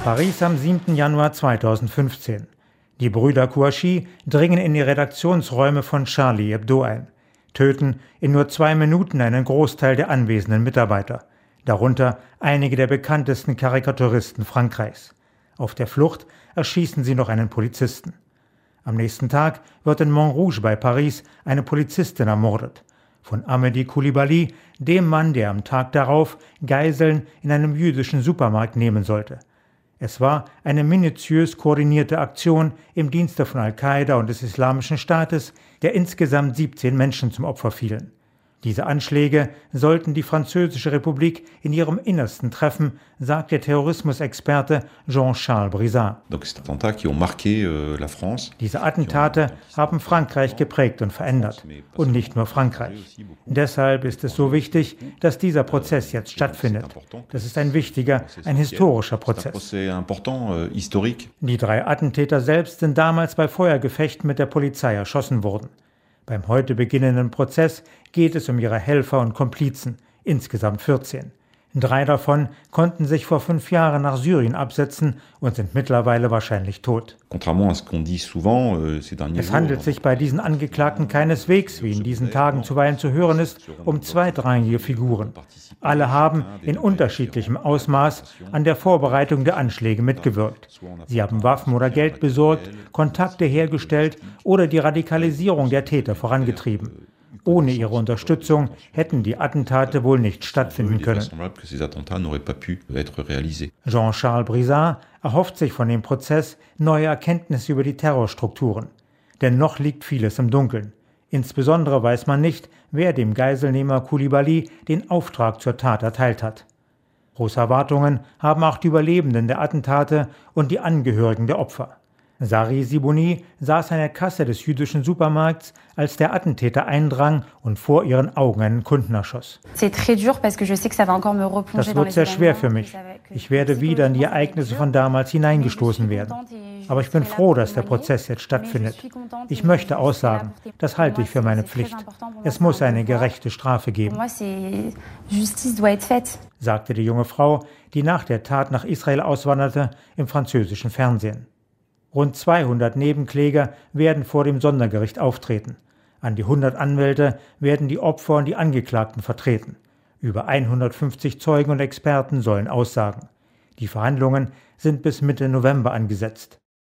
Paris am 7. Januar 2015. Die Brüder Kouachi dringen in die Redaktionsräume von Charlie Hebdo ein, töten in nur 2 Minuten einen Großteil der anwesenden Mitarbeiter, darunter einige der bekanntesten Karikaturisten Frankreichs. Auf der Flucht erschießen sie noch einen Polizisten. Am nächsten Tag wird in Montrouge bei Paris eine Polizistin ermordet. Von Amédi Coulibaly, dem Mann, der am Tag darauf Geiseln in einem jüdischen Supermarkt nehmen sollte. Es war eine minutiös koordinierte Aktion im Dienste von Al-Qaida und des Islamischen Staates, der insgesamt 17 Menschen zum Opfer fielen. Diese Anschläge sollten die Französische Republik in ihrem Innersten treffen, sagt der Terrorismusexperte Jean-Charles Brizard. Diese Attentate haben Frankreich geprägt und verändert. Und nicht nur Frankreich. Deshalb ist es so wichtig, dass dieser Prozess jetzt stattfindet. Das ist ein wichtiger, ein historischer Prozess. Die 3 Attentäter selbst sind damals bei Feuergefechten mit der Polizei erschossen worden. Beim heute beginnenden Prozess geht es um ihre Helfer und Komplizen, insgesamt 14. 3 davon konnten sich vor 5 Jahren nach Syrien absetzen und sind mittlerweile wahrscheinlich tot. Es handelt sich bei diesen Angeklagten keineswegs, wie in diesen Tagen zuweilen zu hören ist, um zweitrangige Figuren. Alle haben in unterschiedlichem Ausmaß an der Vorbereitung der Anschläge mitgewirkt. Sie haben Waffen oder Geld besorgt, Kontakte hergestellt oder die Radikalisierung der Täter vorangetrieben. Ohne ihre Unterstützung hätten die Attentate wohl nicht stattfinden können. Jean-Charles Brizard erhofft sich von dem Prozess neue Erkenntnisse über die Terrorstrukturen. Denn noch liegt vieles im Dunkeln. Insbesondere weiß man nicht, wer dem Geiselnehmer Coulibaly den Auftrag zur Tat erteilt hat. Große Erwartungen haben auch die Überlebenden der Attentate und die Angehörigen der Opfer. Sari Sibouni saß an der Kasse des jüdischen Supermarkts, als der Attentäter eindrang und vor ihren Augen einen Kunden erschoss. Das wird sehr schwer für mich. Ich werde wieder in die Ereignisse von damals hineingestoßen werden. Aber ich bin froh, dass der Prozess jetzt stattfindet. Ich möchte aussagen. Das halte ich für meine Pflicht. Es muss eine gerechte Strafe geben, sagte die junge Frau, die nach der Tat nach Israel auswanderte, im französischen Fernsehen. Rund 200 Nebenkläger werden vor dem Sondergericht auftreten. An die 100 Anwälte werden die Opfer und die Angeklagten vertreten. Über 150 Zeugen und Experten sollen aussagen. Die Verhandlungen sind bis Mitte November angesetzt.